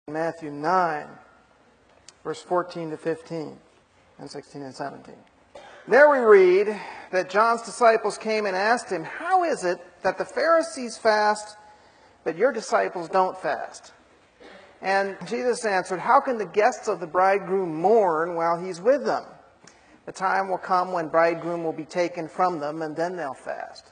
Matthew 9, verse 14 to 15, and 16 and 17. There we read that John's disciples came and asked him, "How is it that the Pharisees fast, but your disciples don't fast?" And Jesus answered, "How can the guests of the bridegroom mourn while he's with them? The time will come when bridegroom will be taken from them, and then they'll fast."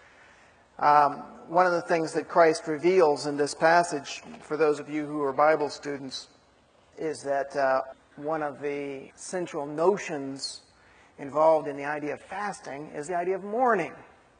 One of the things that Christ reveals in this passage, for those of you who are Bible students, is that one of the central notions involved in the idea of fasting is the idea of mourning.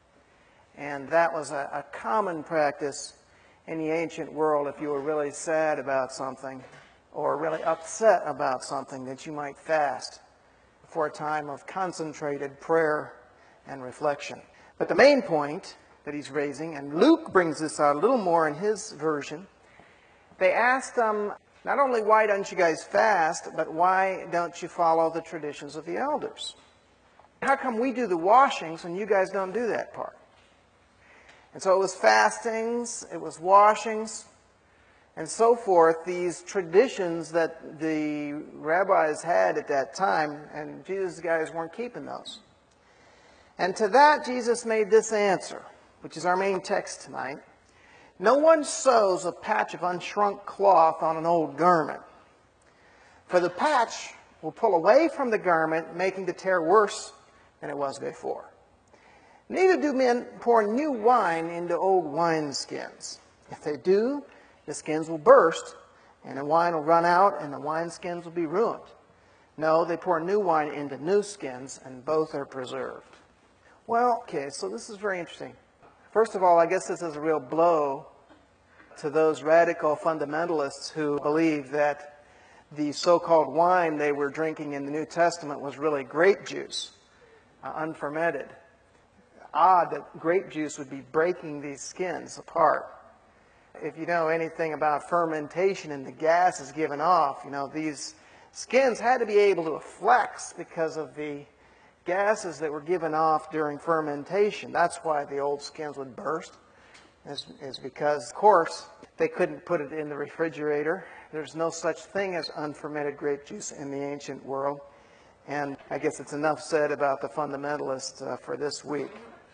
And that was a common practice in the ancient world. If you were really sad about something or really upset about something, that you might fast for a time of concentrated prayer and reflection. But the main point that he's raising, and Luke brings this out a little more in his version, they asked them, not only why don't you guys fast, but why don't you follow the traditions of the elders? How come we do the washings and you guys don't do that part? And so it was fastings, it was washings, and so forth, these traditions that the rabbis had at that time, and Jesus' guys weren't keeping those. And to that, Jesus made this answer, which is our main text tonight. No one sews a patch of unshrunk cloth on an old garment, for the patch will pull away from the garment, making the tear worse than it was before. Neither do men pour new wine into old wineskins. If they do, the skins will burst, and the wine will run out, and the wineskins will be ruined. No, they pour new wine into new skins, and both are preserved. Well, okay, so this is very interesting. First of all, I guess this is a real blow to those radical fundamentalists who believe that the so-called wine they were drinking in the New Testament was really grape juice, unfermented. Odd that grape juice would be breaking these skins apart. If you know anything about fermentation and the gases given off, these skins had to be able to flex because of the gases that were given off during fermentation. That's why the old skins would burst, is because, of course, they couldn't put it in the refrigerator. There's no such thing as unfermented grape juice in the ancient world. And I guess it's enough said about the fundamentalists for this week.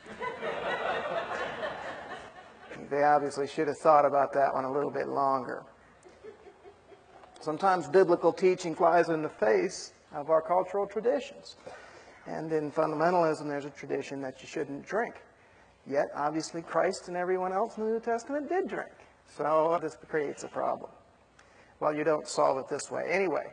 They obviously should have thought about that one a little bit longer. Sometimes biblical teaching flies in the face of our cultural traditions. And in fundamentalism, there's a tradition that you shouldn't drink. Yet, obviously, Christ and everyone else in the New Testament did drink. So this creates a problem. Well, you don't solve it this way. Anyway,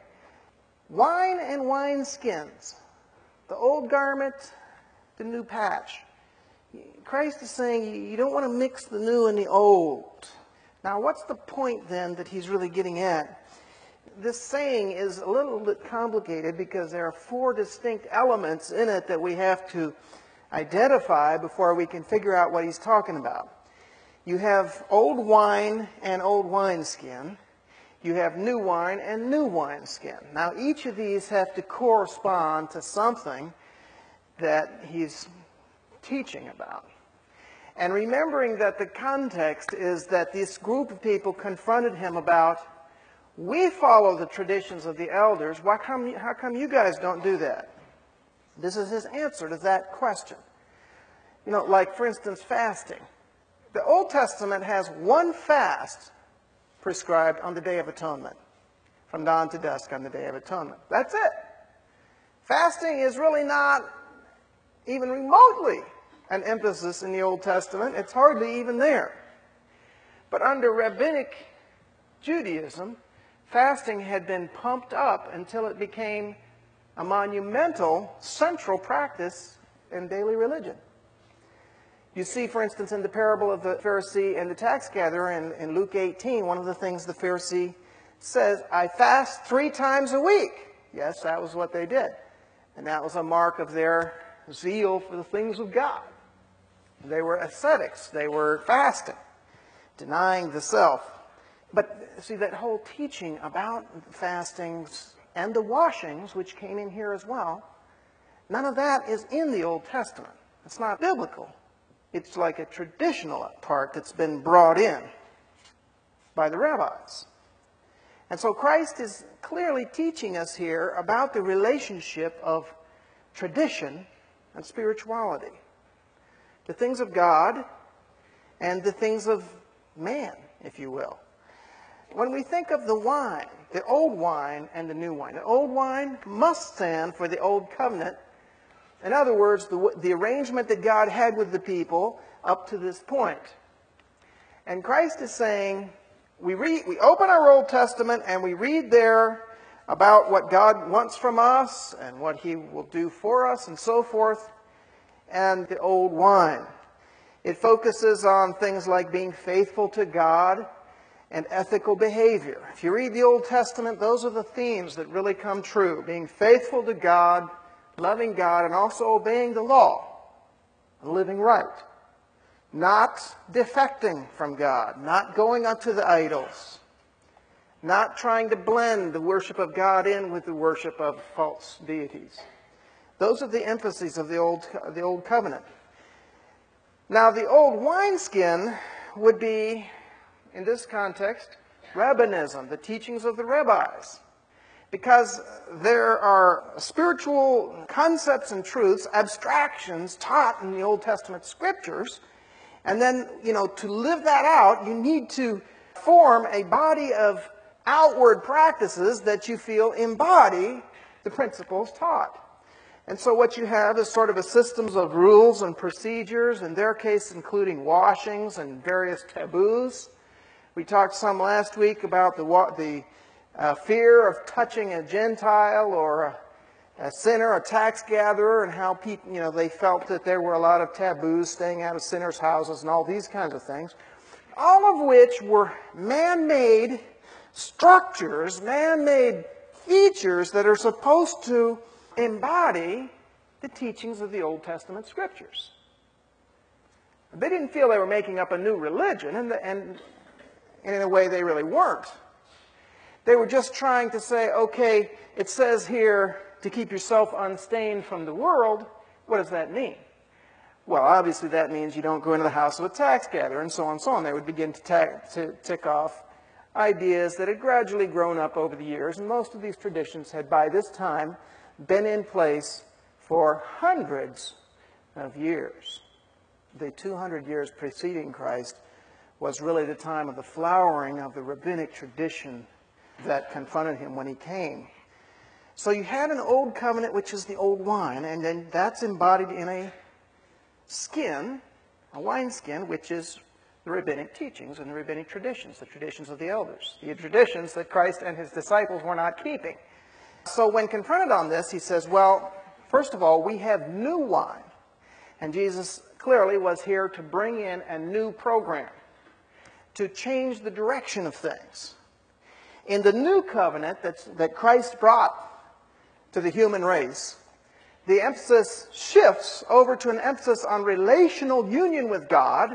wine and wineskins. The old garment, the new patch. Christ is saying you don't want to mix the new and the old. Now, what's the point then that he's really getting at? This saying is a little bit complicated because there are four distinct elements in it that we have to identify before we can figure out what he's talking about. You have old wine and old wineskin. You have new wine and new wineskin. Now, each of these have to correspond to something that he's teaching about. And remembering that the context is that this group of people confronted him about, we follow the traditions of the elders. How come you guys don't do that? This is his answer to that question. Like, for instance, fasting. The Old Testament has one fast prescribed on the Day of Atonement, from dawn to dusk on the Day of Atonement. That's it. Fasting is really not even remotely an emphasis in the Old Testament. It's hardly even there. But under rabbinic Judaism, fasting had been pumped up until it became a monumental central practice in daily religion. You see, for instance, in the parable of the Pharisee and the tax gatherer in Luke 18, one of the things the Pharisee says, I fast 3 times a week. Yes, that was what they did. And that was a mark of their zeal for the things of God. They were ascetics. They were fasting, denying the self. But see, that whole teaching about fastings and the washings, which came in here as well, none of that is in the Old Testament. It's not biblical. It's like a traditional part that's been brought in by the rabbis. And so Christ is clearly teaching us here about the relationship of tradition and spirituality. The things of God and the things of man, if you will. When we think of the wine, the old wine and the new wine, the old wine must stand for the old covenant. In other words, the arrangement that God had with the people up to this point. And Christ is saying, we open our Old Testament and we read there about what God wants from us and what He will do for us and so forth. And the old wine, it focuses on things like being faithful to God and ethical behavior. If you read the Old Testament, those are the themes that really come true. Being faithful to God, loving God, and also obeying the law and living right. Not defecting from God, not going unto the idols, not trying to blend the worship of God in with the worship of false deities. Those are the emphases of the Old Covenant. Now, the old wineskin would be, in this context, rabbinism, the teachings of the rabbis. Because there are spiritual concepts and truths, abstractions taught in the Old Testament scriptures. And then, to live that out, you need to form a body of outward practices that you feel embody the principles taught. And so what you have is sort of a systems of rules and procedures, in their case including washings and various taboos. We talked some last week about the fear of touching a Gentile or a sinner, a tax gatherer, and how people, they felt that there were a lot of taboos, staying out of sinners' houses and all these kinds of things. All of which were man-made structures, man-made features that are supposed to embody the teachings of the Old Testament scriptures. They didn't feel they were making up a new religion, and in a way they really weren't. They were just trying to say, okay, it says here to keep yourself unstained from the world. What does that mean? Well, obviously that means you don't go into the house of a tax gatherer, and so on and so on. They would begin to tick off ideas that had gradually grown up over the years, and most of these traditions had by this time been in place for hundreds of years. The 200 years preceding Christ was really the time of the flowering of the rabbinic tradition that confronted him when he came. So you had an old covenant, which is the old wine, and then that's embodied in a skin, a wineskin, which is the rabbinic teachings and the rabbinic traditions, the traditions of the elders, the traditions that Christ and his disciples were not keeping. So when confronted on this, he says, well, first of all, we have new wine. And Jesus clearly was here to bring in a new program, to change the direction of things. In the new covenant that Christ brought to the human race, the emphasis shifts over to an emphasis on relational union with God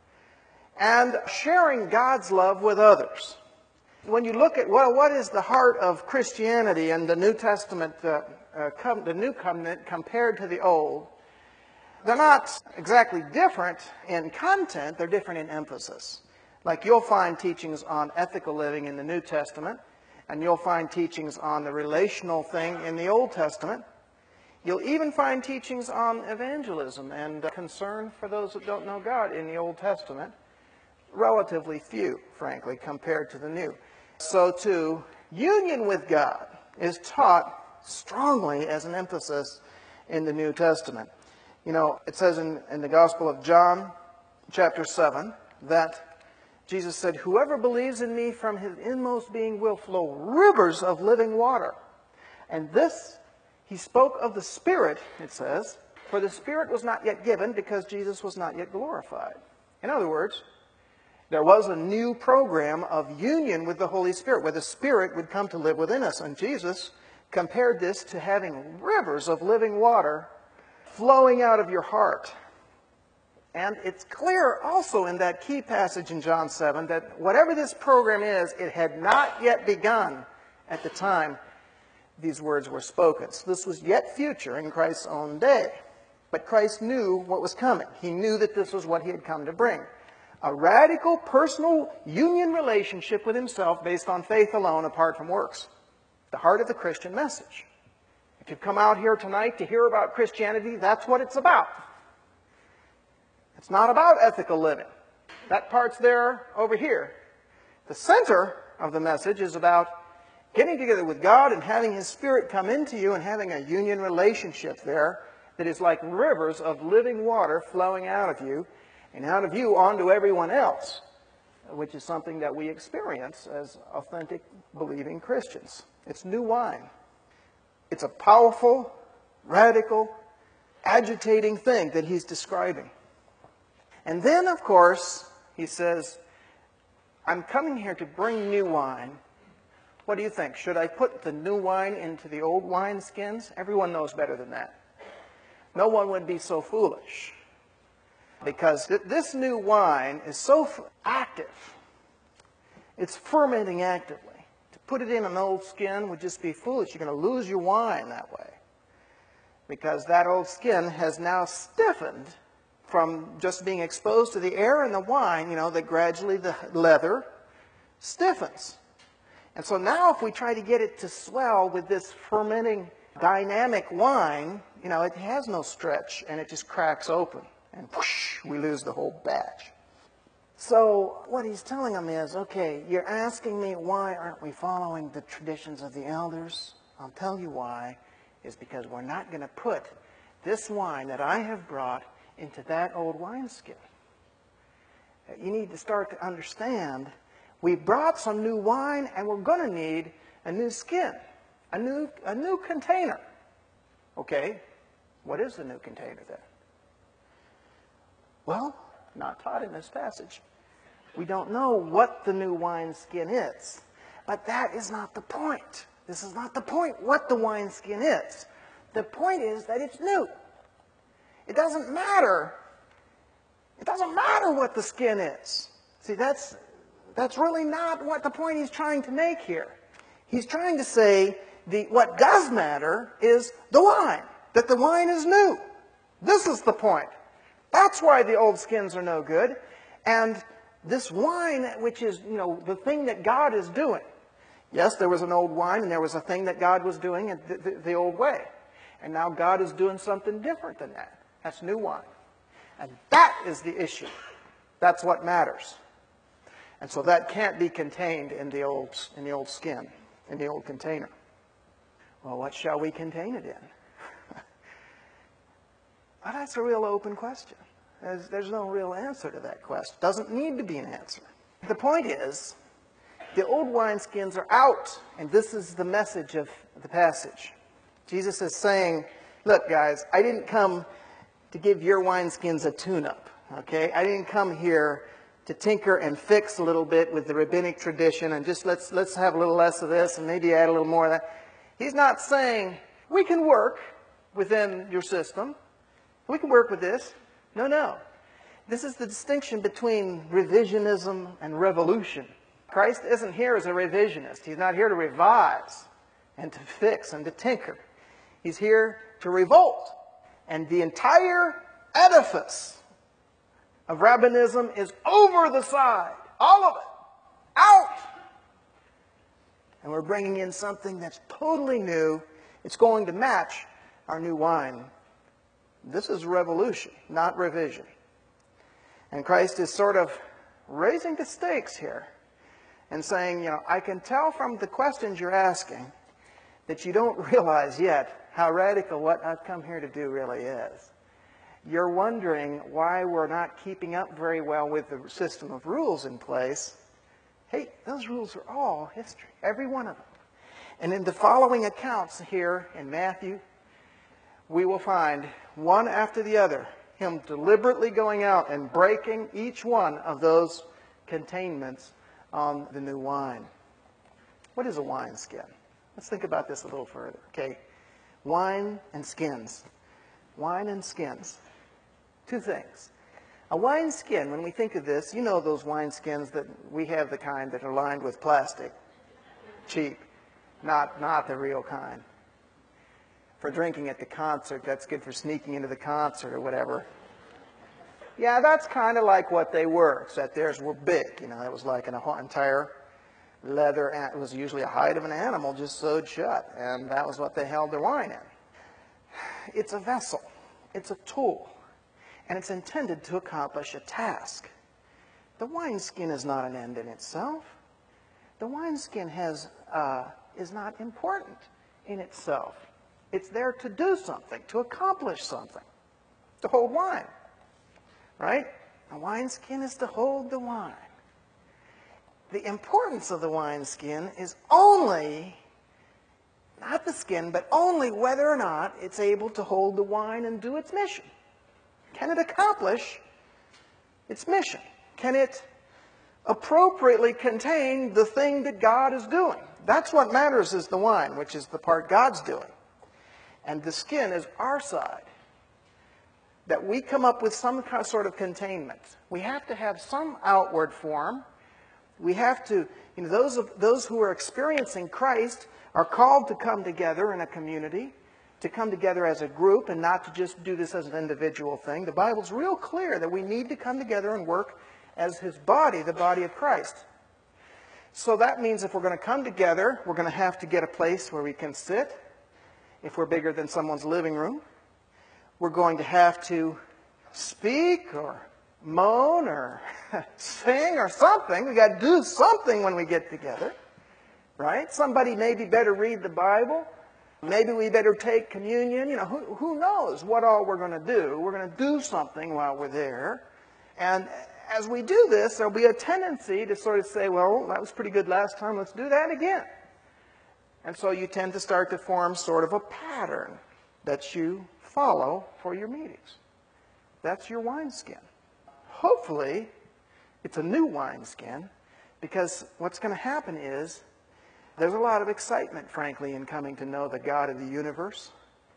and sharing God's love with others. When you look at what is the heart of Christianity and the New Testament, the New Covenant compared to the Old, they're not exactly different in content, they're different in emphasis. Like you'll find teachings on ethical living in the New Testament, and you'll find teachings on the relational thing in the Old Testament. You'll even find teachings on evangelism and concern for those that don't know God in the Old Testament. Relatively few, frankly, compared to the New. So too, union with God is taught strongly as an emphasis in the New Testament. It says in the Gospel of John, chapter 7, that Jesus said, whoever believes in me from his inmost being will flow rivers of living water. And this, he spoke of the Spirit, it says, for the Spirit was not yet given because Jesus was not yet glorified. In other words, there was a new program of union with the Holy Spirit, where the Spirit would come to live within us. And Jesus compared this to having rivers of living water flowing out of your heart. And it's clear also in that key passage in John 7 that whatever this program is, it had not yet begun at the time these words were spoken. So this was yet future in Christ's own day. But Christ knew what was coming. He knew that this was what he had come to bring. A radical personal union relationship with himself based on faith alone apart from works. The heart of the Christian message. If you've come out here tonight to hear about Christianity, that's what it's about. It's not about ethical living. That part's there over here. The center of the message is about getting together with God and having His Spirit come into you and having a union relationship there that is like rivers of living water flowing out of you and out of you onto everyone else, which is something that we experience as authentic, believing Christians. It's new wine. It's a powerful, radical, agitating thing that he's describing. And then, of course, he says, I'm coming here to bring new wine. What do you think? Should I put the new wine into the old wineskins? Everyone knows better than that. No one would be so foolish. Because this new wine is so active. It's fermenting actively. To put it in an old skin would just be foolish. You're going to lose your wine that way. Because that old skin has now stiffened from just being exposed to the air and the wine, that gradually the leather stiffens. And so now if we try to get it to swell with this fermenting dynamic wine, it has no stretch and it just cracks open. And whoosh, we lose the whole batch. So what he's telling them is, okay, you're asking me why aren't we following the traditions of the elders? I'll tell you why. Is because we're not going to put this wine that I have brought into that old wineskin. You need to start to understand we brought some new wine and we're going to need a new skin, a new container. Okay, what is the new container then? Well, not taught in this passage. We don't know what the new wineskin is. But that is not the point. This is not the point what the wineskin is. The point is that it's new. It doesn't matter. It doesn't matter what the skin is. See, that's really not what the point he's trying to make here. He's trying to say what does matter is the wine, that the wine is new. This is the point. That's why the old skins are no good. And this wine, which is, the thing that God is doing. Yes, there was an old wine and there was a thing that God was doing the old way. And now God is doing something different than that. That's new wine. And that is the issue. That's what matters. And so that can't be contained in the old skin, in the old container. Well, what shall we contain it in? Well, that's a real open question. There's no real answer to that question. Doesn't need to be an answer. The point is, the old wineskins are out, and this is the message of the passage. Jesus is saying, look, guys, I didn't come to give your wineskins a tune-up, okay? I didn't come here to tinker and fix a little bit with the rabbinic tradition and just let's have a little less of this and maybe add a little more of that. He's not saying, we can work within your system. We can work with this. No. This is the distinction between revisionism and revolution. Christ isn't here as a revisionist. He's not here to revise and to fix and to tinker. He's here to revolt. And the entire edifice of rabbinism is over the side. All of it. Out! And we're bringing in something that's totally new. It's going to match our new wine. This is revolution, not revision. And Christ is sort of raising the stakes here and saying, I can tell from the questions you're asking that you don't realize yet how radical what I've come here to do really is. You're wondering why we're not keeping up very well with the system of rules in place. Hey, those rules are all history, every one of them. And in the following accounts here in Matthew, we will find one after the other, him deliberately going out and breaking each one of those containments on the new wine. What is a wineskin? Let's think about this a little further, okay? Wine and skins. Wine and skins. Two things. A wineskin, when we think of this, you know those wineskins that we have, the kind that are lined with plastic. Cheap. Not the real kind. For drinking at the concert, that's good for sneaking into the concert or whatever. Yeah, that's kind of like what they were, except theirs were big. You know, it was like an entire leather, and it was usually a hide of an animal just sewed shut, and that was what they held their wine in. It's a vessel. It's a tool, and it's intended to accomplish a task. The wineskin is not an end in itself. The wineskin is not important in itself. It's there to do something, to accomplish something, to hold wine, right? The wineskin is to hold the wine. The importance of the wineskin is only, not the skin, but only whether or not it's able to hold the wine and do its mission. Can it accomplish its mission? Can it appropriately contain the thing that God is doing? That's what matters, is the wine, which is the part God's doing. And the skin is our side. That we come up with some sort of containment. We have to have some outward form. We have to, those who are experiencing Christ are called to come together in a community, to come together as a group and not to just do this as an individual thing. The Bible's real clear that we need to come together and work as His body, the body of Christ. So that means if we're going to come together, we're going to have to get a place where we can sit. If we're bigger than someone's living room, we're going to have to speak or moan or sing or something. We got to do something when we get together, right? Somebody maybe better read the Bible. Maybe we better take communion. Who knows what all we're going to do. We're going to do something while we're there. And as we do this, there'll be a tendency to sort of say, well, that was pretty good last time. Let's do that again. And so you tend to start to form sort of a pattern that you follow for your meetings. That's your wineskin. Hopefully, it's a new wineskin, because what's going to happen is there's a lot of excitement, frankly, in coming to know the God of the universe.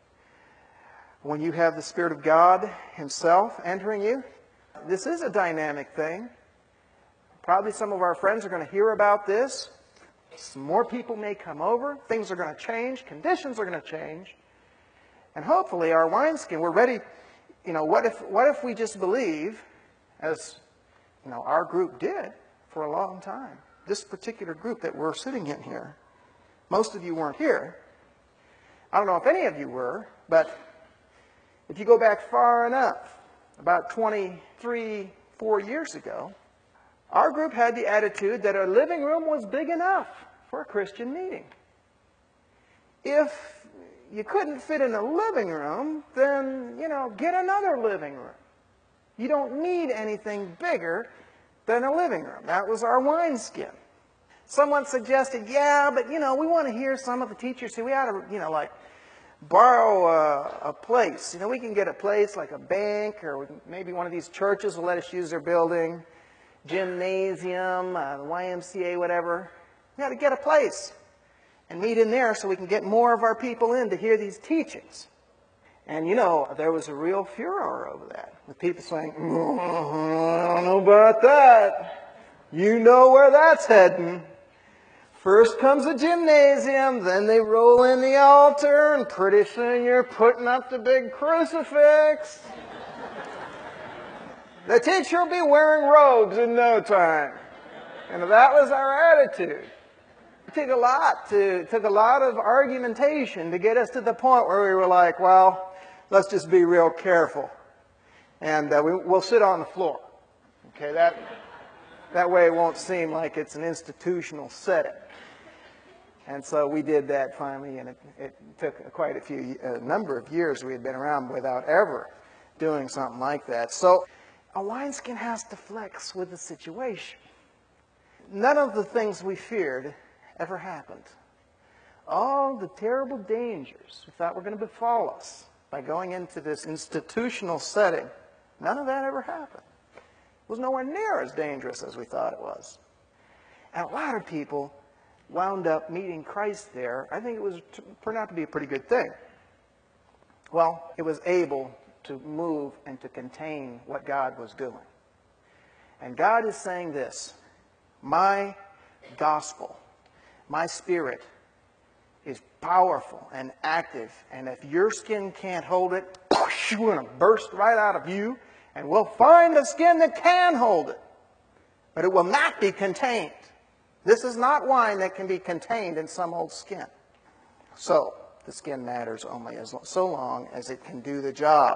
When you have the Spirit of God Himself entering you, this is a dynamic thing. Probably some of our friends are going to hear about this. Some more people may come over. Things are going to change. Conditions are going to change. And hopefully our wineskin, we're ready. What if we just believe, as our group did for a long time. This particular group that we're sitting in here. Most of you weren't here. I don't know if any of you were, but if you go back far enough, about 23, 4 years ago, our group had the attitude that a living room was big enough for a Christian meeting. If you couldn't fit in a living room, then, get another living room. You don't need anything bigger than a living room. That was our wineskin. Someone suggested, yeah, but, we want to hear some of the teachers say we ought to, borrow a place. We can get a place like a bank, or maybe one of these churches will let us use their building, gymnasium, the YMCA, whatever. We got to get a place and meet in there so we can get more of our people in to hear these teachings. And there was a real furor over that, with people saying, I don't know about that. You know where that's heading. First comes the gymnasium, then they roll in the altar, and pretty soon you're putting up the big crucifix. The teacher will be wearing robes in no time. And that was our attitude. It took a lot of argumentation to get us to the point where we were like, well, let's just be real careful. And we'll sit on the floor. Okay, that way it won't seem like it's an institutional setting. And so we did that finally, and it took quite a number of years we had been around without ever doing something like that. So a wineskin has to flex with the situation. None of the things we feared ever happened. All the terrible dangers we thought were going to befall us by going into this institutional setting, none of that ever happened. It was nowhere near as dangerous as we thought it was. And a lot of people wound up meeting Christ there. I think turned out to be a pretty good thing. Well, it was able to move and to contain what God was doing. And God is saying this, my gospel, my Spirit is powerful and active, and if your skin can't hold it, it's going to burst right out of you, And we'll find a skin that can hold it, but it will not be contained. This is not wine that can be contained in some old skin. So, the skin matters only so long as it can do the job.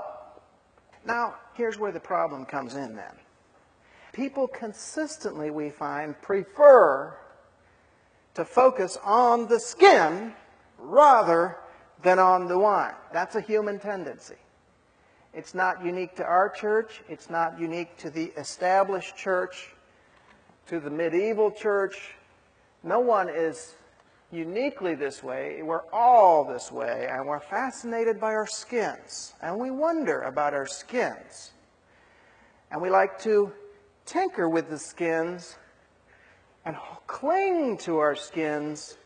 Now, here's where the problem comes in then. People consistently, we find, prefer to focus on the skin rather than on the wine. That's a human tendency. It's not unique to our church. It's not unique to the established church, to the medieval church. No one is uniquely this way. We're all this way, and we're fascinated by our skins, and we wonder about our skins. And we like to tinker with the skins and cling to our skins,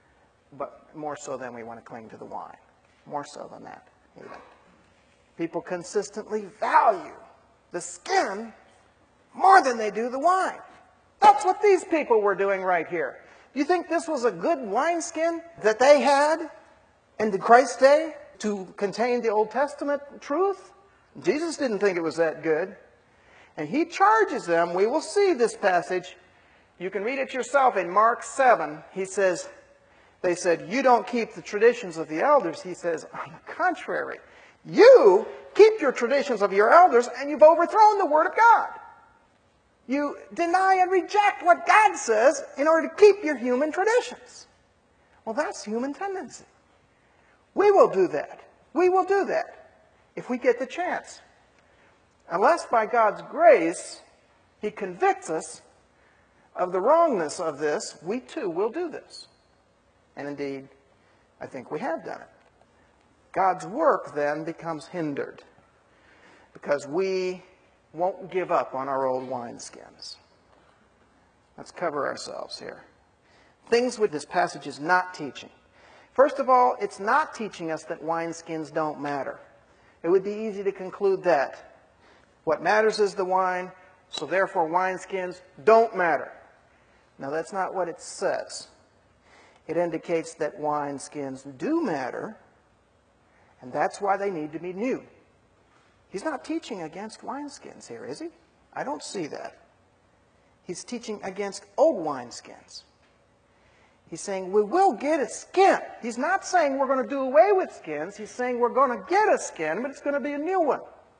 but more so than we want to cling to the wine. More so than that, even. People consistently value the skin more than they do the wine. That's what these people were doing right here. You think this was a good wineskin that they had in Christ's day to contain the Old Testament truth? Jesus didn't think it was that good. And he charges them. We will see this passage. You can read it yourself in Mark 7. He says, they said, you don't keep the traditions of the elders. He says, on the contrary, you keep your traditions of your elders and you've overthrown the Word of God. You deny and reject what God says in order to keep your human traditions. Well, that's human tendency. We will do that. We will do that if we get the chance. Unless by God's grace He convicts us of the wrongness of this, we too will do this. And indeed, I think we have done it. God's work then becomes hindered because we won't give up on our old wineskins. Let's cover ourselves here. Things which this passage is not teaching. First of all, it's not teaching us that wineskins don't matter. It would be easy to conclude that. What matters is the wine, so therefore wineskins don't matter. Now that's not what it says. It indicates that wineskins do matter, and that's why they need to be new. He's not teaching against wineskins here, is he? I don't see that. He's teaching against old wineskins. He's saying we will get a skin. He's not saying we're going to do away with skins. He's saying we're going to get a skin, but it's going to be a new one.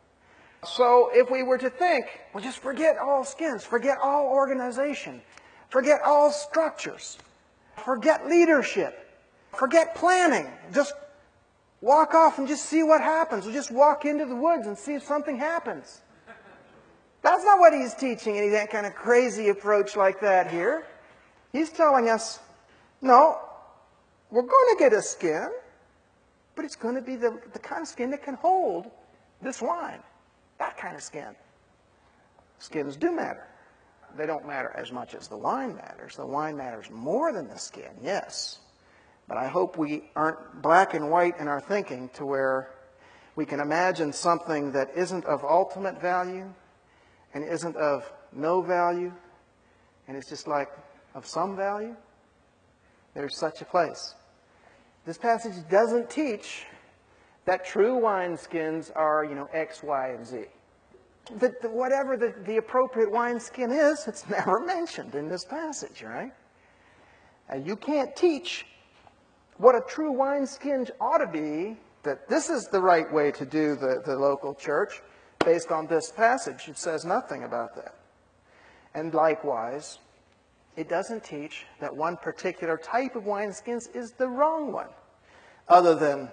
So if we were to think, well, just forget all skins, forget all organization, forget all structures, forget leadership, forget planning, just walk off and just see what happens. We'll just walk into the woods and see if something happens. That's not what he's teaching, any that kind of crazy approach like that here. He's telling us, no, we're going to get a skin, but it's going to be the kind of skin that can hold this wine. That kind of skin. Skins do matter. They don't matter as much as the wine matters. The wine matters more than the skin, yes. But I hope we aren't black and white in our thinking to where we can imagine something that isn't of ultimate value and isn't of no value and it's just like of some value. There's such a place. This passage doesn't teach that true wineskins are, X, Y, and Z. Whatever the appropriate wineskin is, it's never mentioned in this passage, right? And you can't teach what a true wineskin ought to be, that this is the right way to do the local church, based on this passage. It says nothing about that. And likewise, it doesn't teach that one particular type of wineskins is the wrong one, other than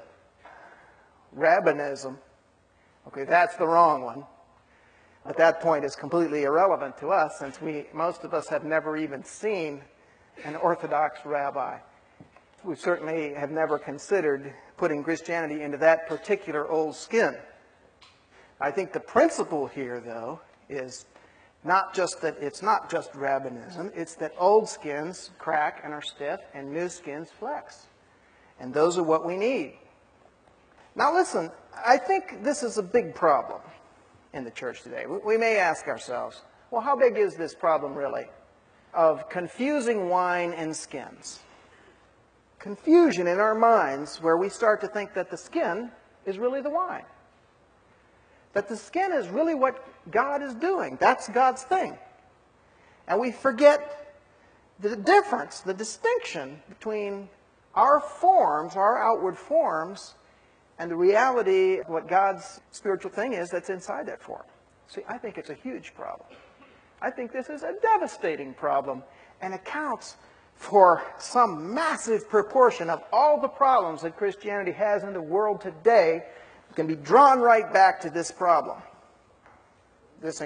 rabbinism. Okay, that's the wrong one. At that point, it's completely irrelevant to us, since most of us have never even seen an Orthodox rabbi. We certainly have never considered putting Christianity into that particular old skin. I think the principle here, though, is not just that it's not just rabbinism, it's that old skins crack and are stiff and new skins flex. And those are what we need. Now listen, I think this is a big problem in the church today. We may ask ourselves, well, how big is this problem really of confusing wine and skins? Confusion in our minds where we start to think that the skin is really the wine. that the skin is really what God is doing. That's God's thing. And we forget the difference, the distinction between our forms, our outward forms, and the reality of what God's spiritual thing is that's inside that form. See, I think it's a huge problem. I think this is a devastating problem and accounts for some massive proportion of all the problems that Christianity has in the world today can be drawn right back to this problem. This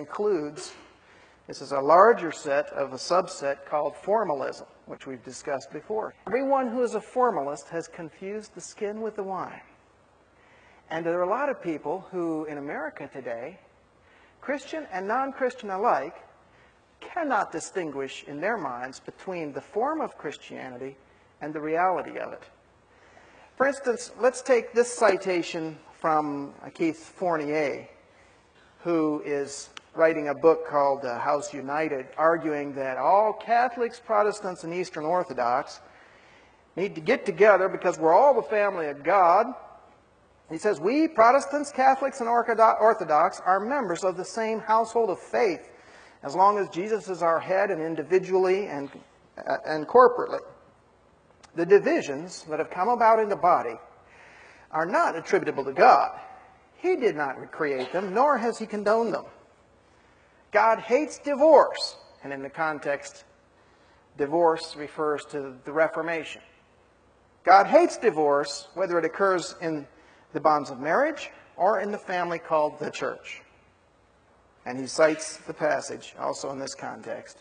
is a larger set of a subset called formalism, which we've discussed before. Everyone who is a formalist has confused the skin with the wine. And there are a lot of people who, in America today, Christian and non-Christian alike, cannot distinguish in their minds between the form of Christianity and the reality of it. For instance, let's take this citation from Keith Fournier, who is writing a book called House United, arguing that all Catholics, Protestants, and Eastern Orthodox need to get together because we're all the family of God. He says, we, Protestants, Catholics, and Orthodox, are members of the same household of faith, as long as Jesus is our head and individually and corporately. The divisions that have come about in the body are not attributable to God. He did not create them, nor has He condoned them. God hates divorce, and in the context, divorce refers to the Reformation. God hates divorce, whether it occurs in the bonds of marriage or in the family called the church. And he cites the passage, also in this context,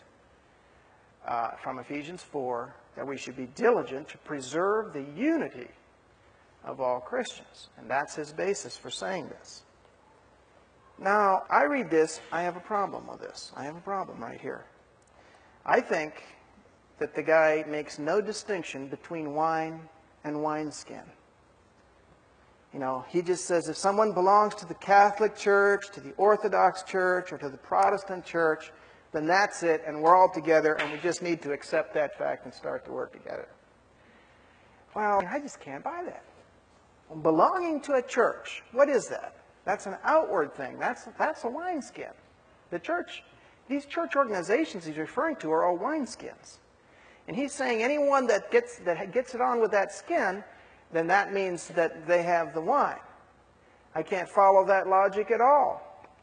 from Ephesians 4, that we should be diligent to preserve the unity of all Christians. And that's his basis for saying this. Now, I read this, I have a problem with this. I have a problem right here. I think that the guy makes no distinction between wine and wineskin. You know, he just says if someone belongs to the Catholic Church, to the Orthodox Church, or to the Protestant Church, then that's it, and we're all together, and we just need to accept that fact and start to work together. Well, I just can't buy that. Belonging to a church, what is that? That's an outward thing. That's a wineskin. The church, these church organizations he's referring to are all wineskins. And he's saying anyone that gets it on with that skin, then that means that they have the wine. I can't follow that logic at all.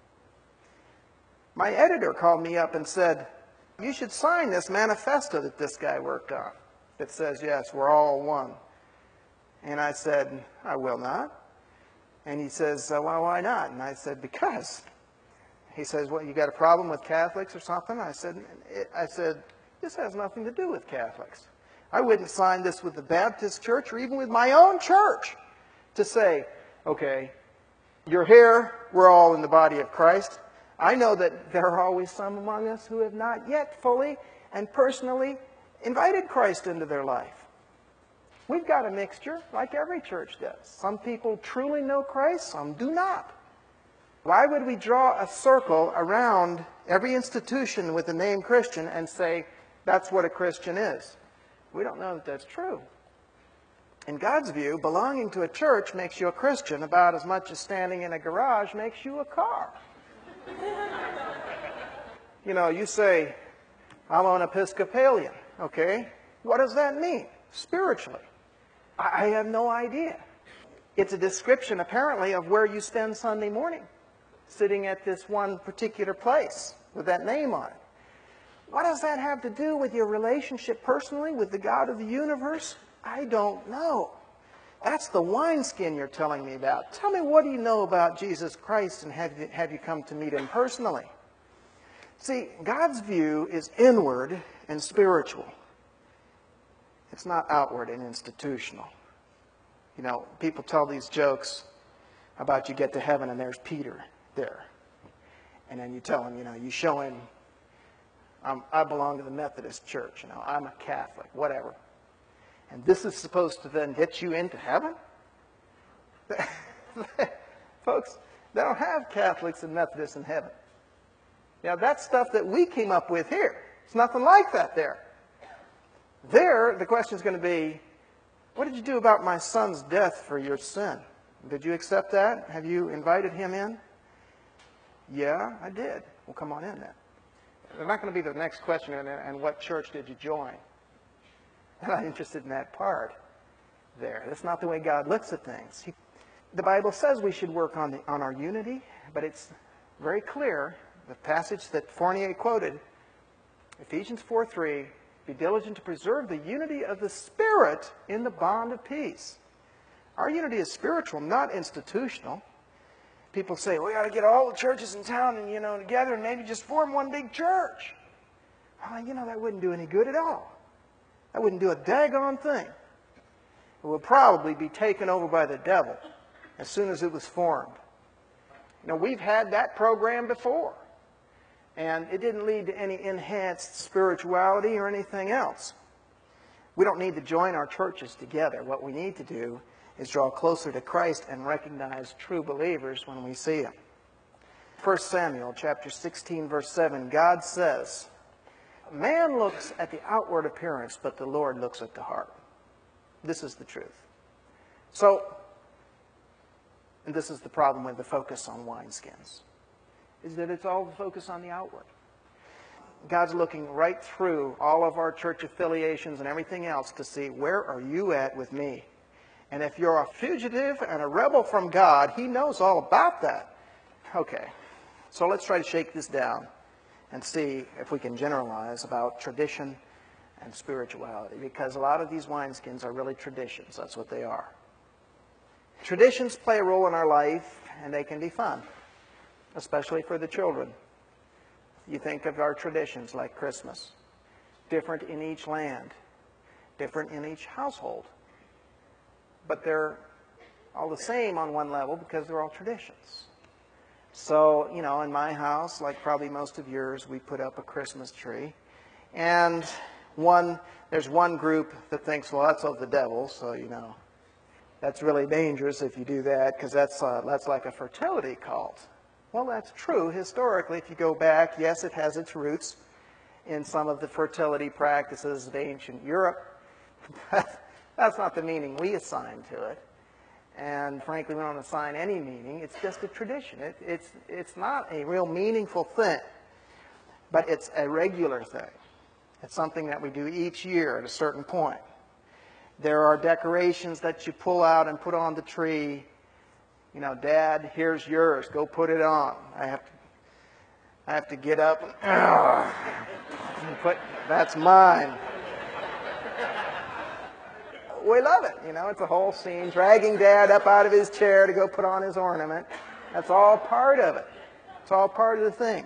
My editor called me up and said, you should sign this manifesto that this guy worked on that says, yes, we're all one. And I said, I will not. And he says, well, why not? And I said, because. He says, well, you got a problem with Catholics or something? I said, this has nothing to do with Catholics. I wouldn't sign this with the Baptist Church or even with my own church to say, okay, you're here, we're all in the body of Christ. I know that there are always some among us who have not yet fully and personally invited Christ into their life. We've got a mixture like every church does. Some people truly know Christ, some do not. Why would we draw a circle around every institution with the name Christian and say that's what a Christian is? We don't know that that's true. In God's view, belonging to a church makes you a Christian about as much as standing in a garage makes you a car. You know, you say, I'm an Episcopalian, okay? What does that mean spiritually? I have no idea. It's a description, apparently, of where you spend Sunday morning, sitting at this one particular place with that name on it. What does that have to do with your relationship personally with the God of the universe? I don't know. That's the wineskin you're telling me about. Tell me, what do you know about Jesus Christ, and have you come to meet Him personally? See, God's view is inward and spiritual. It's not outward and institutional. You know, people tell these jokes about you get to heaven and there's Peter there. And then you tell him, you know, you show him, I belong to the Methodist Church, you know, I'm a Catholic, whatever. And this is supposed to then get you into heaven? Folks, they don't have Catholics and Methodists in heaven. Now, that's stuff that we came up with here. It's nothing like that there. There, the question is going to be, what did you do about my son's death for your sin? Did you accept that? Have you invited him in? Yeah, I did. Well, come on in then. They're not going to be the next question, and what church did you join? I'm not interested in that part there. That's not the way God looks at things. The Bible says we should work on our unity, but it's very clear, the passage that Fournier quoted, Ephesians 4:3, be diligent to preserve the unity of the Spirit in the bond of peace. Our unity is spiritual, not institutional. People say, we ought to get all the churches in town and, together and maybe just form one big church. Well, that wouldn't do any good at all. That wouldn't do a daggone thing. It would probably be taken over by the devil as soon as it was formed. We've had that program before, and it didn't lead to any enhanced spirituality or anything else. We don't need to join our churches together. What we need to do is draw closer to Christ and recognize true believers when we see them. 1 Samuel chapter 16, verse 7, God says, man looks at the outward appearance, but the Lord looks at the heart. This is the truth. And this is the problem with the focus on wineskins, is that it's all the focus on the outward. God's looking right through all of our church affiliations and everything else to see, where are you at with me? And if you're a fugitive and a rebel from God, He knows all about that. Okay, so let's try to shake this down and see if we can generalize about tradition and spirituality, because a lot of these wineskins are really traditions. That's what they are. Traditions play a role in our life, and they can be fun, especially for the children. You think of our traditions like Christmas, different in each land, different in each household. But they're all the same on one level because they're all traditions. So, in my house, like probably most of yours, we put up a Christmas tree. And there's one group that thinks, well, that's of the devil, so, that's really dangerous if you do that, because that's like a fertility cult. Well, that's true historically. If you go back, yes, it has its roots in some of the fertility practices of ancient Europe. That's not the meaning we assign to it. And frankly, we don't assign any meaning. It's just a tradition. It's not a real meaningful thing, but it's a regular thing. It's something that we do each year at a certain point. There are decorations that you pull out and put on the tree. Dad, here's yours. Go put it on. I have to get up and put, that's mine. We love it. It's a whole scene. Dragging Dad up out of his chair to go put on his ornament. That's all part of it. It's all part of the thing.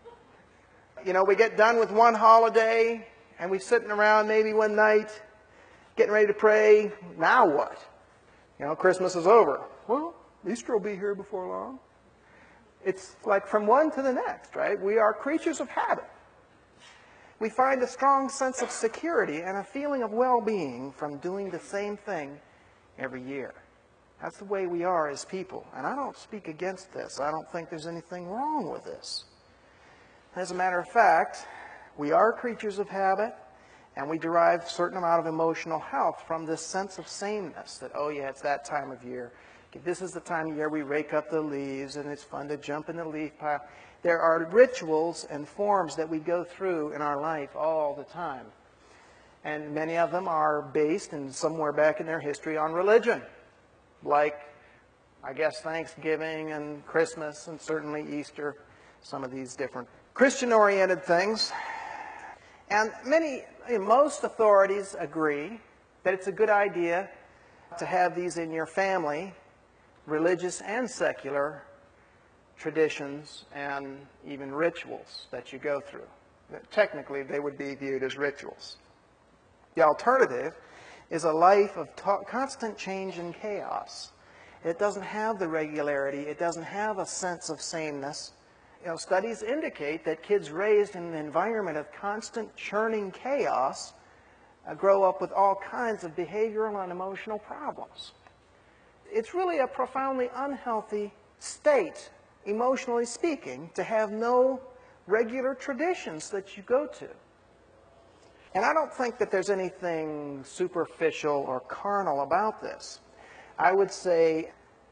We get done with one holiday, and we're sitting around maybe one night, getting ready to pray. Now what? Christmas is over. Well, Easter will be here before long. It's like from one to the next, right? We are creatures of habit. We find a strong sense of security and a feeling of well-being from doing the same thing every year. That's the way we are as people. And I don't speak against this. I don't think there's anything wrong with this. As a matter of fact, we are creatures of habit, and we derive a certain amount of emotional health from this sense of sameness, that, oh yeah, it's that time of year. This is the time of year we rake up the leaves, and it's fun to jump in the leaf pile. There are rituals and forms that we go through in our life all the time. And many of them are based, and somewhere back in their history, on religion. Like, I guess, Thanksgiving and Christmas and certainly Easter, some of these different Christian-oriented things. And most authorities agree that it's a good idea to have these in your family, religious and secular traditions and even rituals that you go through. Technically, they would be viewed as rituals. The alternative is a life of constant change and chaos. It doesn't have the regularity. It doesn't have a sense of sameness. Studies indicate that kids raised in an environment of constant churning chaos grow up with all kinds of behavioral and emotional problems. It's really a profoundly unhealthy state, emotionally speaking, to have no regular traditions that you go to. And I don't think that there's anything superficial or carnal about this. I would say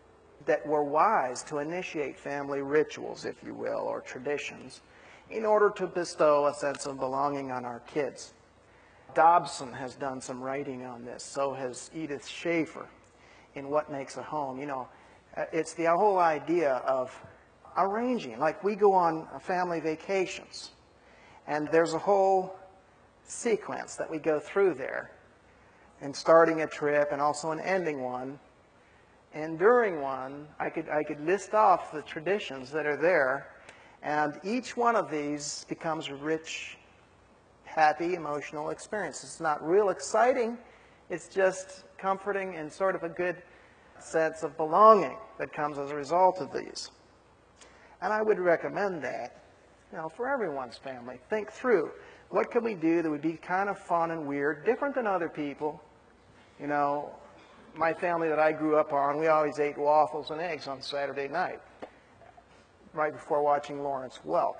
that we're wise to initiate family rituals, if you will, or traditions, in order to bestow a sense of belonging on our kids. Dobson has done some writing on this. So has Edith Schaefer in What Makes a Home. You know, it's the whole idea of arranging. Like we go on family vacations, and there's a whole sequence that we go through there, and starting a trip and also an ending one. And during one, I could list off the traditions that are there, and each one of these becomes a rich, happy, emotional experience. It's not real exciting. It's just comforting and sort of a good sense of belonging that comes as a result of these. And I would recommend that, you know, for everyone's family. Think through, what can we do that would be kind of fun and weird, different than other people? You know, my family that I grew up on, we always ate waffles and eggs on Saturday night, right before watching Lawrence Welk.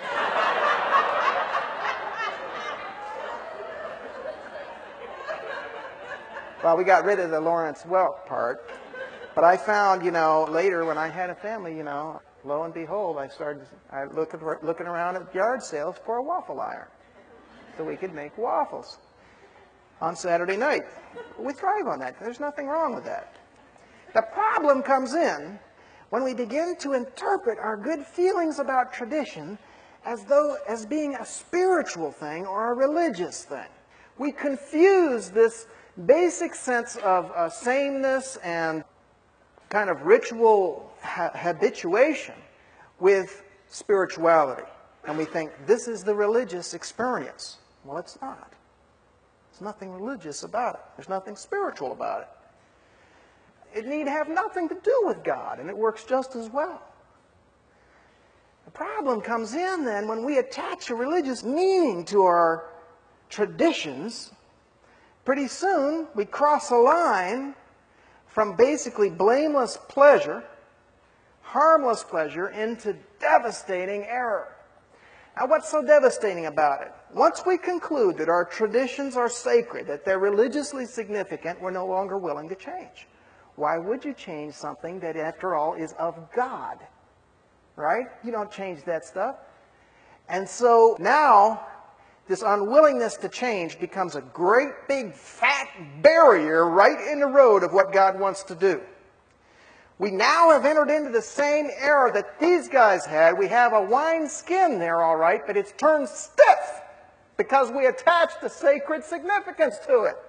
Well, we got rid of the Lawrence Welk part, but I found, you know, later when I had a family, you know, lo and behold, I looking around at yard sales for a waffle iron, so we could make waffles on Saturday night. We thrive on that. There's nothing wrong with that. The problem comes in when we begin to interpret our good feelings about tradition as being a spiritual thing or a religious thing. We confuse this basic sense of sameness and kind of ritual habituation with spirituality. And we think this is the religious experience. Well, it's not. There's nothing religious about it. There's nothing spiritual about it. It need have nothing to do with God, and it works just as well. The problem comes in then when we attach a religious meaning to our traditions. Pretty soon we cross a line from basically blameless pleasure, harmless pleasure, into devastating error. Now, what's so devastating about it? Once we conclude that our traditions are sacred, that they're religiously significant, we're no longer willing to change. Why would you change something that, after all, is of God? Right? You don't change that stuff. And so now, this unwillingness to change becomes a great big fat barrier right in the road of what God wants to do. We now have entered into the same error that these guys had. We have a wine skin there, all right, but it's turned stiff because we attached a sacred significance to it.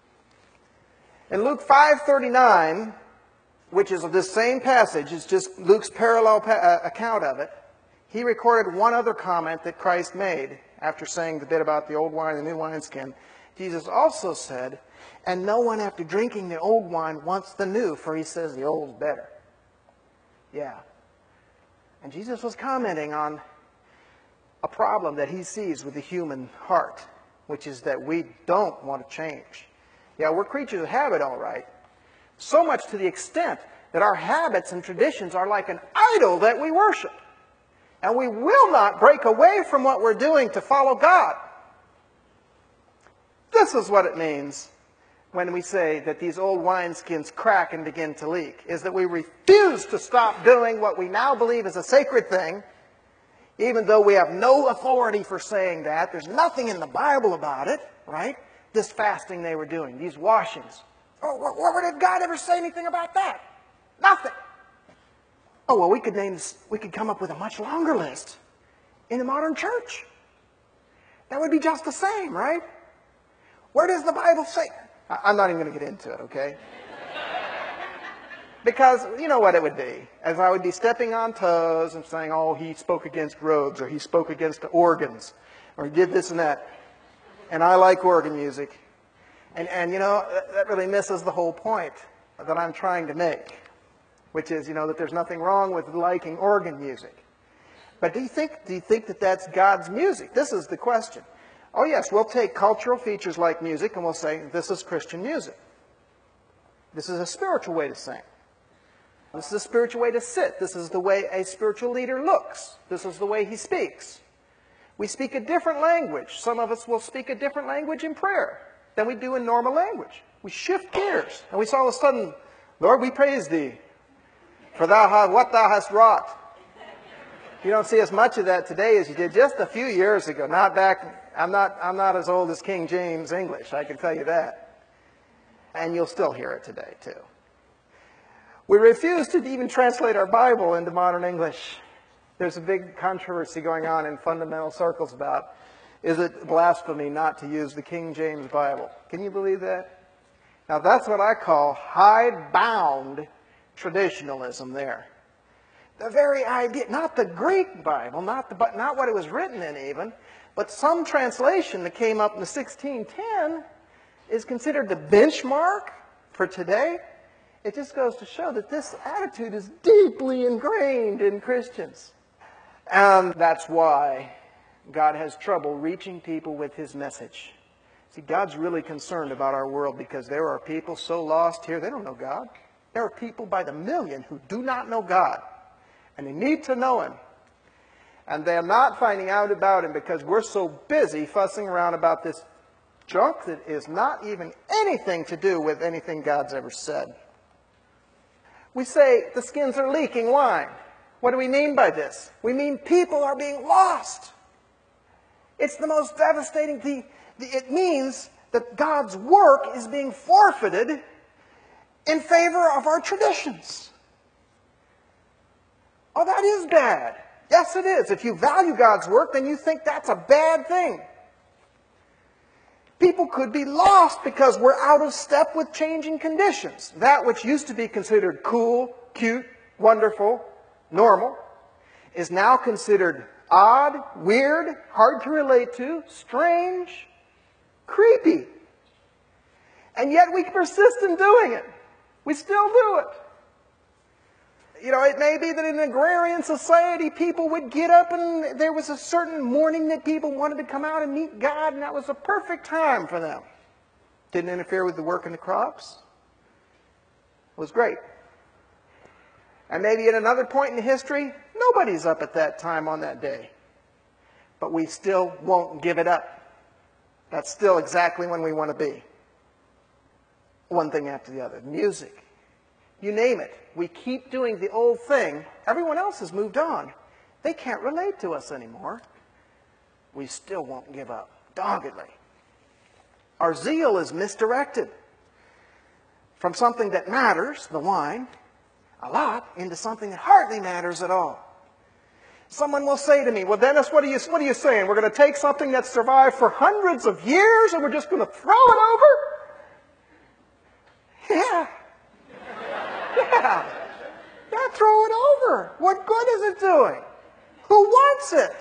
In Luke 5:39, which is this same passage, it's just Luke's parallel account of it, he recorded one other comment that Christ made after saying the bit about the old wine and the new wineskin. Jesus also said, "And no one after drinking the old wine wants the new, for he says the old's better." Yeah. And Jesus was commenting on a problem that he sees with the human heart, which is that we don't want to change. Yeah, we're creatures of habit, all right. So much to the extent that our habits and traditions are like an idol that we worship. And we will not break away from what we're doing to follow God. This is what it means when we say that these old wineskins crack and begin to leak, is that we refuse to stop doing what we now believe is a sacred thing, even though we have no authority for saying that. There's nothing in the Bible about it, right? This fasting they were doing, these washings. Oh, where did God ever say anything about that? Nothing. Oh, well, we could come up with a much longer list in the modern church. That would be just the same, right? Where does the Bible say? I'm not even going to get into it, okay? Because you know what it would be. As I would be stepping on toes and saying, oh, he spoke against robes, or he spoke against the organs, or he did this and that. And I like organ music. And you know, that really misses the whole point that I'm trying to make, which is, you know, that there's nothing wrong with liking organ music. But do you think that that's God's music? This is the question. Oh yes, we'll take cultural features like music and we'll say, this is Christian music. This is a spiritual way to sing. This is a spiritual way to sit. This is the way a spiritual leader looks. This is the way he speaks. We speak a different language. Some of us will speak a different language in prayer than we do in normal language. We shift gears. And we say all of a sudden, Lord, we praise thee. For what thou hast wrought. You don't see as much of that today as you did just a few years ago. Not back. I'm not as old as King James English, I can tell you that. And you'll still hear it today, too. We refuse to even translate our Bible into modern English. There's a big controversy going on in fundamental circles about, is it blasphemy not to use the King James Bible? Can you believe that? Now that's what I call hidebound traditionalism there. The very idea, not the Greek Bible, not what it was written in even, but some translation that came up in the 1610 is considered the benchmark for today. It just goes to show that this attitude is deeply ingrained in Christians. And that's why God has trouble reaching people with His message. See, God's really concerned about our world because there are people so lost here, they don't know God. There are people by the million who do not know God. And they need to know Him. And they're not finding out about Him because we're so busy fussing around about this junk that is not even anything to do with anything God's ever said. We say the skins are leaking wine. What do we mean by this? We mean people are being lost. It's the most devastating thing. It means that God's work is being forfeited in favor of our traditions. Oh, that is bad. Yes, it is. If you value God's work, then you think that's a bad thing. People could be lost because we're out of step with changing conditions. That which used to be considered cool, cute, wonderful, normal, is now considered odd, weird, hard to relate to, strange, creepy. And yet we persist in doing it. We still do it. You know, it may be that in an agrarian society, people would get up and there was a certain morning that people wanted to come out and meet God, and that was a perfect time for them. Didn't interfere with the work in the crops. It was great. And maybe at another point in history, nobody's up at that time on that day. But we still won't give it up. That's still exactly when we want to be. One thing after the other. Music. You name it. We keep doing the old thing. Everyone else has moved on. They can't relate to us anymore. We still won't give up. Doggedly. Our zeal is misdirected from something that matters, the wine, a lot, into something that hardly matters at all. Someone will say to me, well, Dennis, what are you saying? We're going to take something that's survived for hundreds of years and we're just going to throw it over? Yeah. Yeah, throw it over. What good is it doing? Who wants it?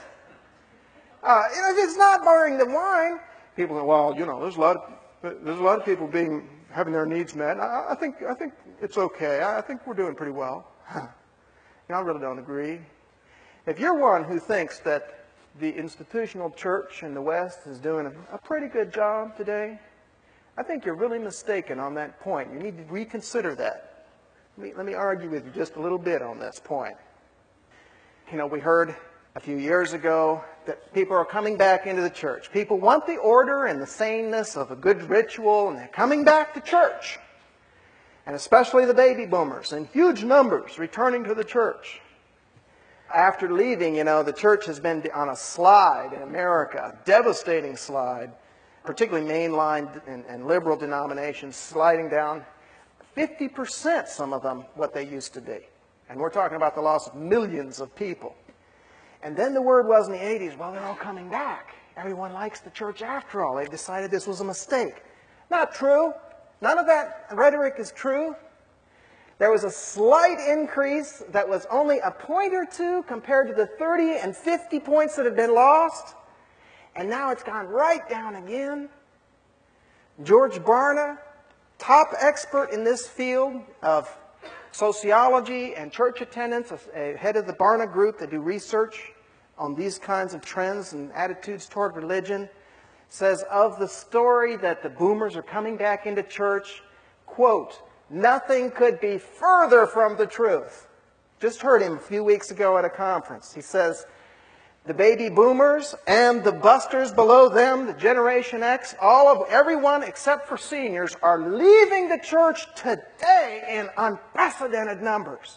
If it's not borrowing the wine, people say, well, you know, there's a lot of people having their needs met. I think it's okay. I think we're doing pretty well. I really don't agree. If you're one who thinks that the institutional church in the West is doing a pretty good job today, I think you're really mistaken on that point. You need to reconsider that. Let me argue with you just a little bit on this point. You know, we heard a few years ago that people are coming back into the church. People want the order and the saneness of a good ritual, and they're coming back to church. And especially the baby boomers in huge numbers returning to the church. After leaving, you know, the church has been on a slide in America, a devastating slide, particularly mainline and liberal denominations sliding down 50%, some of them, what they used to be. And we're talking about the loss of millions of people. And then the word was in the 80s, well, they're all coming back. Everyone likes the church after all. They've decided this was a mistake. Not true. None of that rhetoric is true. There was a slight increase that was only a point or two compared to the 30 and 50 points that had been lost. And now it's gone right down again. George Barna, top expert in this field of sociology and church attendance, a head of the Barna Group that do research on these kinds of trends and attitudes toward religion, says of the story that the boomers are coming back into church, quote, nothing could be further from the truth. Just heard him a few weeks ago at a conference. He says, the baby boomers and the busters below them, the Generation X, everyone except for seniors are leaving the church today in unprecedented numbers.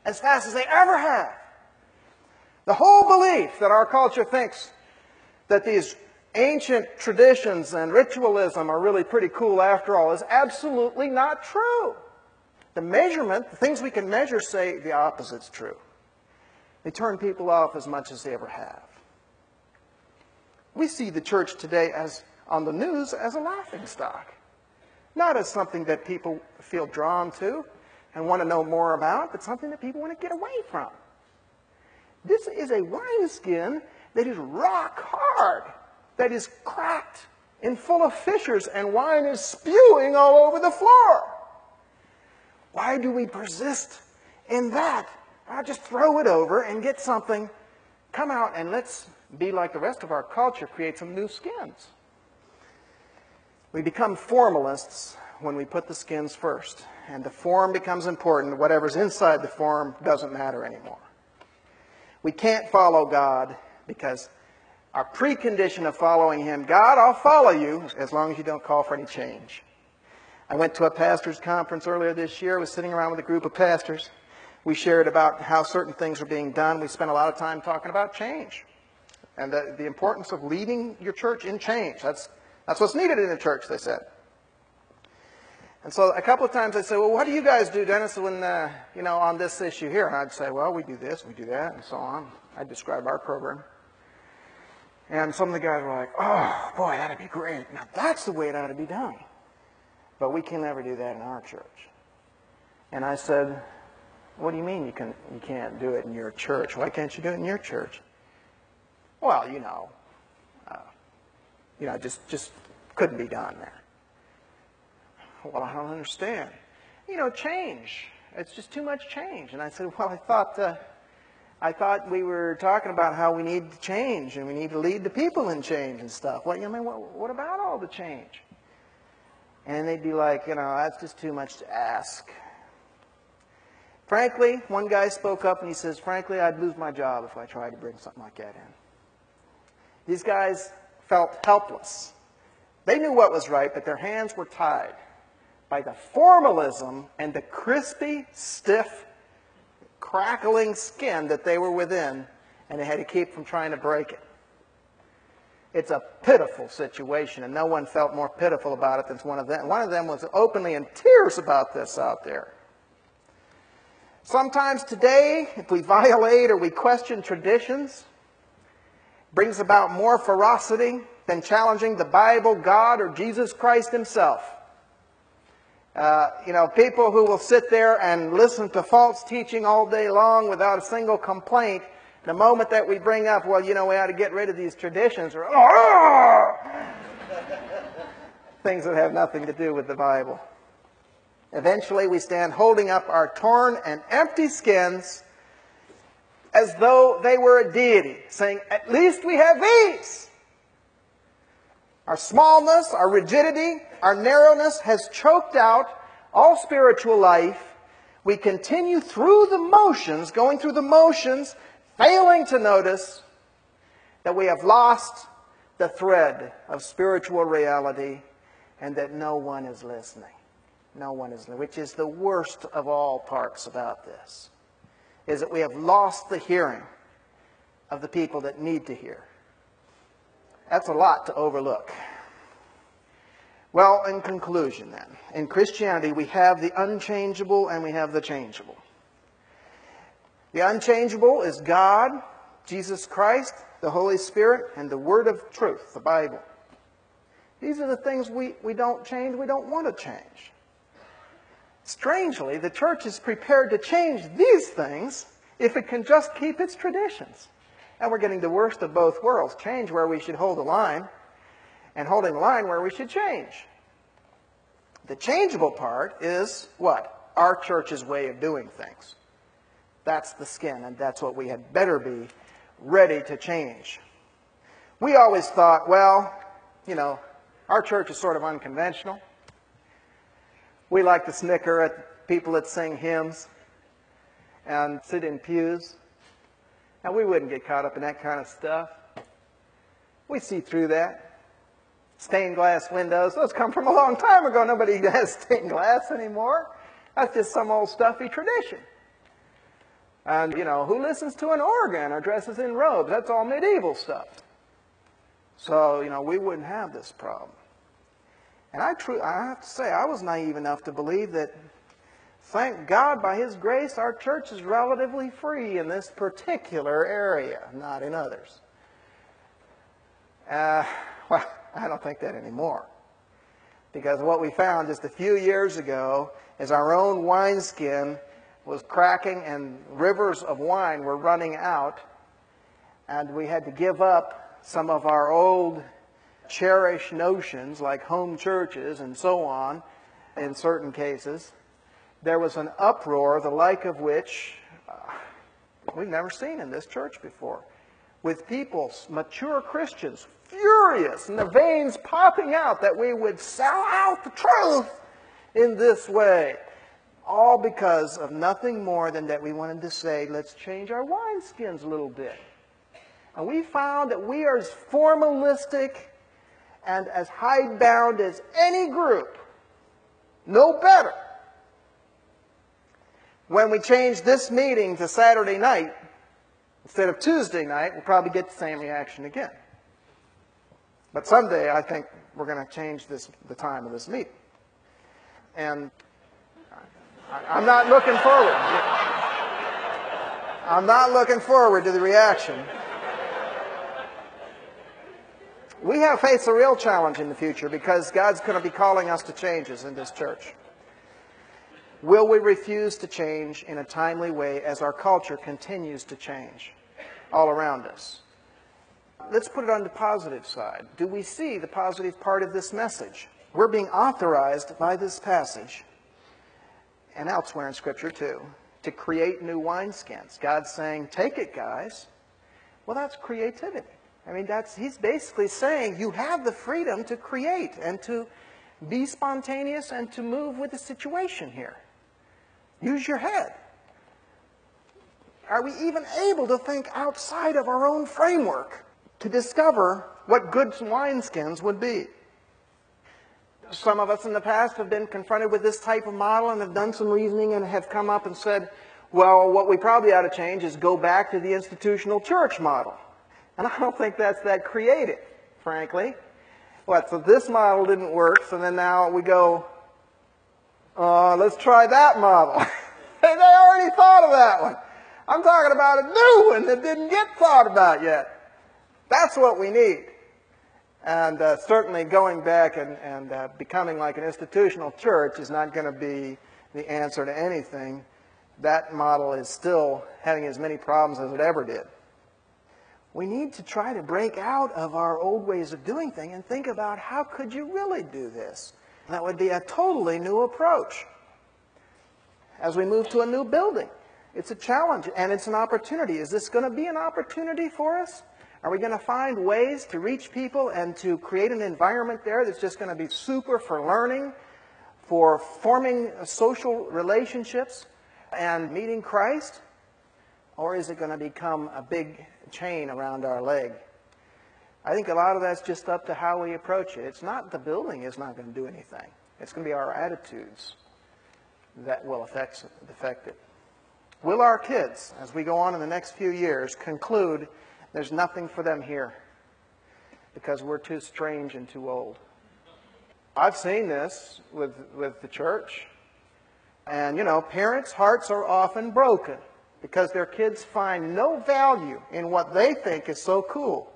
as fast as they ever have. The whole belief that our culture thinks that these ancient traditions and ritualism are really pretty cool after all is absolutely not true. The measurement, the things we can measure say the opposite's true. They turn people off as much as they ever have. We see the church today as, on the news, as a laughingstock. Not as something that people feel drawn to and want to know more about, but something that people want to get away from. This is a wineskin that is rock hard, that is cracked and full of fissures, and wine is spewing all over the floor. Why do we persist in that? I'll just throw it over and get something, come out, and let's be like the rest of our culture, create some new skins. We become formalists when we put the skins first, and the form becomes important. Whatever's inside the form doesn't matter anymore. We can't follow God because our precondition of following Him, God, I'll follow you as long as you don't call for any change. I went to a pastor's conference earlier this year. I was sitting around with a group of pastors. We shared about how certain things are being done. We spent a lot of time talking about change and the importance of leading your church in change. That's what's needed in the church, they said. And so a couple of times I said, well, what do you guys do, Dennis, when, on this issue here? And I'd say, well, we do this, we do that, and so on. I'd describe our program. And some of the guys were like, oh, boy, that'd be great. Now, that's the way it ought to be done. But we can never do that in our church. And I said, what do you mean you can't do it in your church? Why can't you do it in your church? Well, just couldn't be done there. Well, I don't understand. Change. It's just too much change. And I said, well, I thought we were talking about how we need to change and we need to lead the people in change and stuff. Well, what about all the change? And they'd be like, that's just too much to ask. Frankly, one guy spoke up and he says, frankly, I'd lose my job if I tried to bring something like that in. These guys felt helpless. They knew what was right, but their hands were tied by the formalism and the crispy, stiff, crackling skin that they were within, and they had to keep from trying to break it. It's a pitiful situation, and no one felt more pitiful about it than one of them. One of them was openly in tears about this out there. Sometimes today, if we violate or we question traditions, it brings about more ferocity than challenging the Bible, God, or Jesus Christ Himself. People who will sit there and listen to false teaching all day long without a single complaint, the moment that we bring up, well, we ought to get rid of these traditions, or things that have nothing to do with the Bible. Eventually, we stand holding up our torn and empty skins as though they were a deity, saying, at least we have these. Our smallness, our rigidity, our narrowness has choked out all spiritual life. We continue through the motions, going through the motions, failing to notice that we have lost the thread of spiritual reality and that no one is listening. No one is listening, which is the worst of all parts about this, is that we have lost the hearing of the people that need to hear. That's a lot to overlook. Well, in conclusion then, in Christianity we have the unchangeable and we have the changeable. The unchangeable is God, Jesus Christ, the Holy Spirit, and the Word of truth, the Bible. These are the things we don't change, we don't want to change. Strangely, the church is prepared to change these things if it can just keep its traditions. And we're getting the worst of both worlds. Change where we should hold the line, and holding the line where we should change. The changeable part is what? Our church's way of doing things. That's the skin, and that's what we had better be ready to change. We always thought, well, our church is sort of unconventional. We like to snicker at people that sing hymns and sit in pews. And we wouldn't get caught up in that kind of stuff. We see through that. Stained glass windows, those come from a long time ago. Nobody has stained glass anymore. That's just some old stuffy tradition. And, who listens to an organ or dresses in robes? That's all medieval stuff. So, we wouldn't have this problem. And I have to say, I was naive enough to believe that, thank God, by His grace, our church is relatively free in this particular area, not in others. Well, I don't think that anymore. Because what we found just a few years ago is our own wineskin was cracking and rivers of wine were running out, and we had to give up some of our old cherished notions like home churches and so on in certain cases. There was an uproar, the like of which we've never seen in this church before, with people, mature Christians, furious and the veins popping out that we would sell out the truth in this way. All because of nothing more than that we wanted to say, let's change our wineskins a little bit. And we found that we are as formalistic and as hidebound as any group. No better. When we change this meeting to Saturday night instead of Tuesday night, we'll probably get the same reaction again. But someday I think we're going to change the time of this meeting. And I'm not looking forward. I'm not looking forward to the reaction. We have faced a real challenge in the future because God's going to be calling us to changes in this church. Will we refuse to change in a timely way as our culture continues to change all around us? Let's put it on the positive side. Do we see the positive part of this message? We're being authorized by this passage, and elsewhere in Scripture too, to create new wineskins. God's saying, take it, guys. Well, that's creativity. I mean, He's basically saying you have the freedom to create and to be spontaneous and to move with the situation here. Use your head. Are we even able to think outside of our own framework to discover what good wineskins would be? Some of us in the past have been confronted with this type of model and have done some reasoning and have come up and said, well, what we probably ought to change is go back to the institutional church model. And I don't think that's that creative, frankly. So this model didn't work, so then now we go, let's try that model. They already thought of that one. I'm talking about a new one that didn't get thought about yet. That's what we need. And certainly going back and becoming like an institutional church is not going to be the answer to anything. That model is still having as many problems as it ever did. We need to try to break out of our old ways of doing things and think about how could you really do this? That would be a totally new approach. As we move to a new building, it's a challenge and it's an opportunity. Is this going to be an opportunity for us? Are we going to find ways to reach people and to create an environment there that's just going to be super for learning, for forming social relationships and meeting Christ? Or is it going to become a big chain around our leg? I think a lot of that's just up to how we approach it. It's not the building is not going to do anything. It's going to be our attitudes that will affect it. Will our kids, as we go on in the next few years, conclude there's nothing for them here because we're too strange and too old? I've seen this with the church. And, parents' hearts are often broken because their kids find no value in what they think is so cool.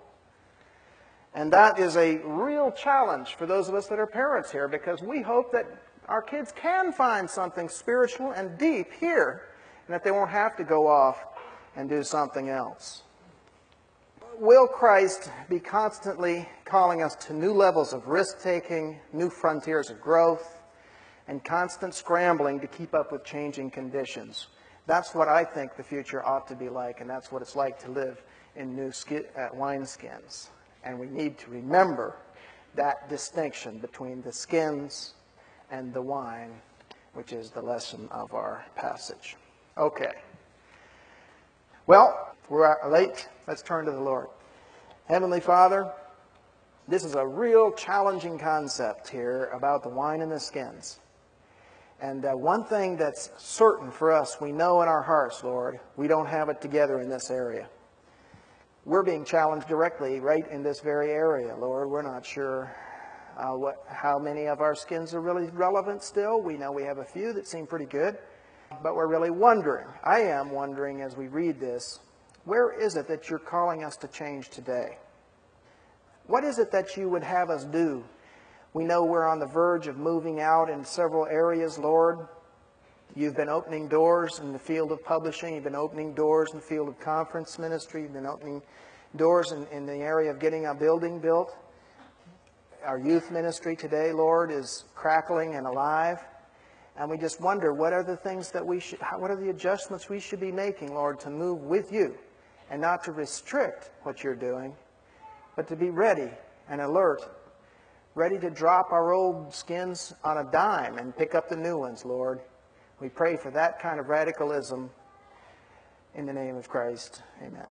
And that is a real challenge for those of us that are parents here because we hope that our kids can find something spiritual and deep here and that they won't have to go off and do something else. Will Christ be constantly calling us to new levels of risk-taking, new frontiers of growth, and constant scrambling to keep up with changing conditions? That's what I think the future ought to be like, and that's what it's like to live in new wineskins. And we need to remember that distinction between the skins and the wine, which is the lesson of our passage. Okay. Well, we're late. Let's turn to the Lord. Heavenly Father, this is a real challenging concept here about the wine and the skins. And one thing that's certain for us, we know in our hearts, Lord, we don't have it together in this area. We're being challenged directly right in this very area, Lord. We're not sure how many of our skins are really relevant still. We know we have a few that seem pretty good, but we're really wondering. I am wondering as we read this, where is it that you're calling us to change today? What is it that you would have us do? We know we're on the verge of moving out in several areas, Lord. You've been opening doors in the field of publishing. You've been opening doors in the field of conference ministry. You've been opening doors in the area of getting a building built. Our youth ministry today, Lord, is crackling and alive. And we just wonder, what are the things that what are the adjustments we should be making, Lord, to move with you and not to restrict what you're doing, but to be ready and alert, ready to drop our old skins on a dime and pick up the new ones, Lord. We pray for that kind of radicalism in the name of Christ. Amen.